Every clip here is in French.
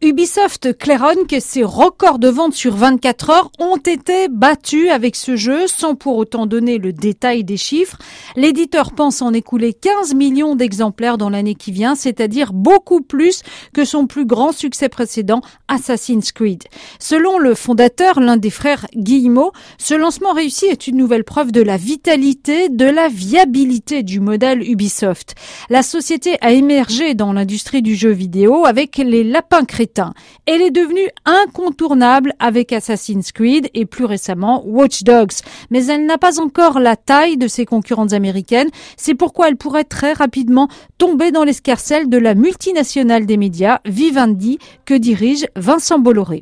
Ubisoft claironne que ses records de vente sur 24 heures ont été battus avec ce jeu, sans pour autant donner le détail des chiffres. L'éditeur pense en écouler 15 millions d'exemplaires dans l'année qui vient, c'est-à-dire beaucoup plus que son plus grand succès précédent, Assassin's Creed. Selon le fondateur, l'un des frères Guillemot, ce lancement réussi est une nouvelle preuve de la vitalité, de la viabilité du modèle Ubisoft. La société a émergé dans l'industrie du jeu vidéo avec les lapins crétins. Elle est devenue incontournable avec Assassin's Creed et plus récemment Watch Dogs. Mais elle n'a pas encore la taille de ses concurrentes américaines. C'est pourquoi elle pourrait très rapidement tomber dans l'escarcelle de la multinationale des médias Vivendi que dirige Vincent Bolloré.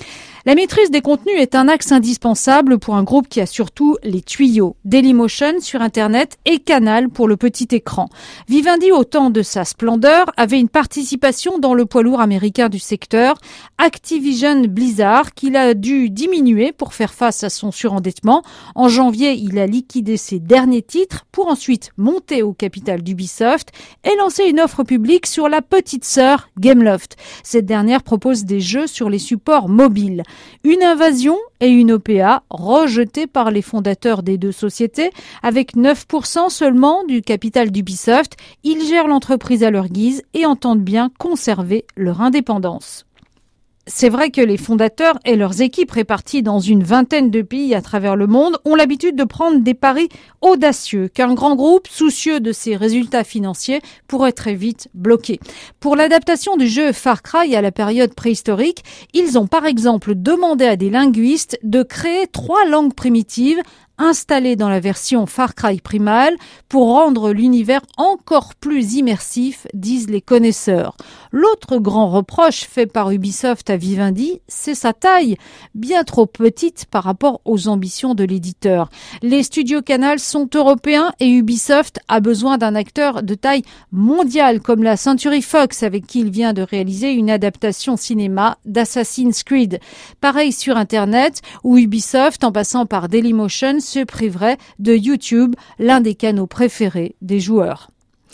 La maîtrise des contenus est un axe indispensable pour un groupe qui a surtout les tuyaux. Dailymotion sur Internet et Canal pour le petit écran. Vivendi, au temps de sa splendeur, avait une participation dans le poids lourd américain du secteur, Activision Blizzard, qu'il a dû diminuer pour faire face à son surendettement. En janvier, il a liquidé ses derniers titres pour ensuite monter au capital d'Ubisoft et lancer une offre publique sur la petite sœur Gameloft. Cette dernière propose des jeux sur les supports mobiles. Une invasion et une OPA rejetées par les fondateurs des deux sociétés. Avec 9% seulement du capital d'Ubisoft, ils gèrent l'entreprise à leur guise et entendent bien conserver leur indépendance. C'est vrai que les fondateurs et leurs équipes réparties dans une vingtaine de pays à travers le monde ont l'habitude de prendre des paris audacieux qu'un grand groupe, soucieux de ses résultats financiers, pourrait très vite bloquer. Pour l'adaptation du jeu Far Cry à la période préhistorique, ils ont par exemple demandé à des linguistes de créer 3 langues primitives installées dans la version Far Cry Primal pour rendre l'univers encore plus immersif, disent les connaisseurs. L'autre grand reproche fait par Ubisoft à Vivendi, c'est sa taille, bien trop petite par rapport aux ambitions de l'éditeur. Les studios Canal sont européens et Ubisoft a besoin d'un acteur de taille mondiale comme la Century Fox avec qui il vient de réaliser une adaptation cinéma d'Assassin's Creed. Pareil sur Internet où Ubisoft, en passant par Dailymotion, se priverait de YouTube, l'un des canaux préférés des joueurs.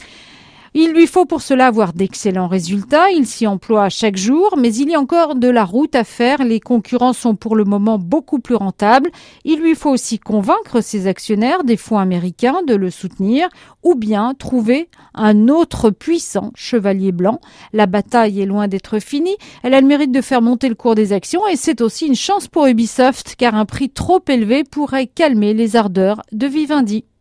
Il lui faut pour cela avoir d'excellents résultats, il s'y emploie chaque jour, mais il y a encore de la route à faire, les concurrents sont pour le moment beaucoup plus rentables. Il lui faut aussi convaincre ses actionnaires, des fonds américains, de le soutenir, ou bien trouver un autre puissant chevalier blanc. La bataille est loin d'être finie, elle a le mérite de faire monter le cours des actions et c'est aussi une chance pour Ubisoft car un prix trop élevé pourrait calmer les ardeurs de Vivendi.